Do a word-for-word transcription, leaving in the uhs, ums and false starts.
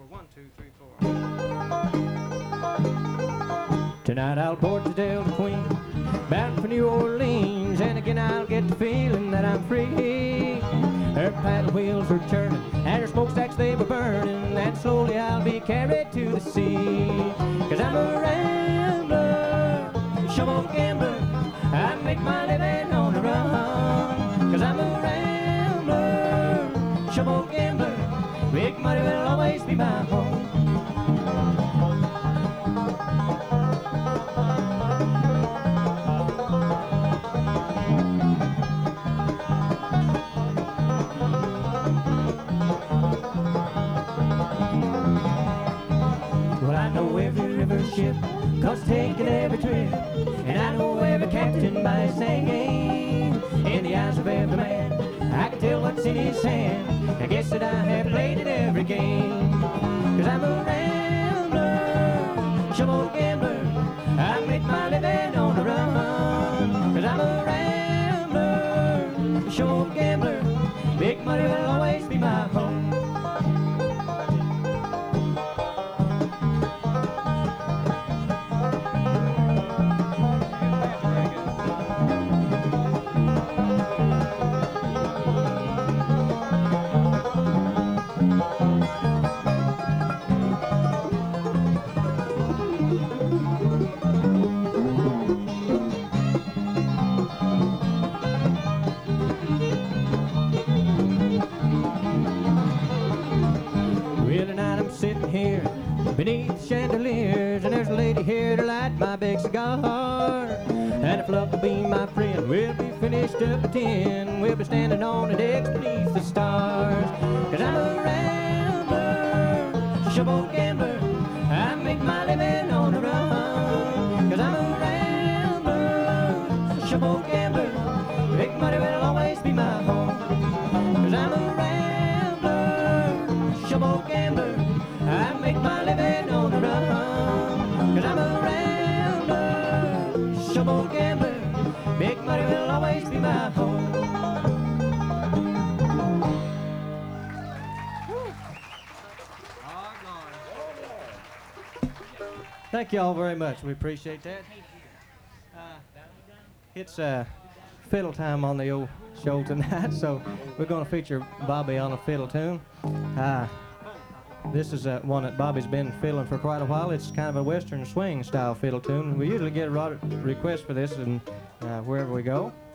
one, two, three, four. Tonight I'll board the Delta Queen, bound for New Orleans, and again I'll get the feeling that I'm free. Her paddle wheels were turning, and her smokestacks they were burning, and slowly I'll be carried to the sea. Cause I'm a rambler, showboat gambler, I make my living on the run. Cause I'm a rambler, showboat gambler, big money will always be my home. Cause taking every trip, and I know every captain by his singing. In the eyes of every man, I can tell what's in his hand. I guess that I have played in every game. Cause I'm a rambler, showboat gambler, I make my living on the run. Cause I'm a rambler, showboat gambler, big money will always be my home. Sitting here beneath the chandeliers, and there's a lady here to light my big cigar. And if luck will be my friend, we'll be finished up at ten. We'll be standing on the decks beneath the stars. Cause I'm a rambler, showboat gambler, I make my living on the run. Cause I'm a rambler, showboat gambler, big money will always be my home. Cause I'm a rambler, showboat gambler, I make my living on the run. Cause I'm a rambler, showboat gambler, big money will always be my home. Thank you all very much. We appreciate that. Uh, it's uh, fiddle time on the old show tonight, so we're going to feature Bobby on a fiddle tune. Uh, This is uh, one that Bobby's been fiddling for quite a while. It's kind of a western swing style fiddle tune. We usually get a lot of requests for this and uh, wherever we go.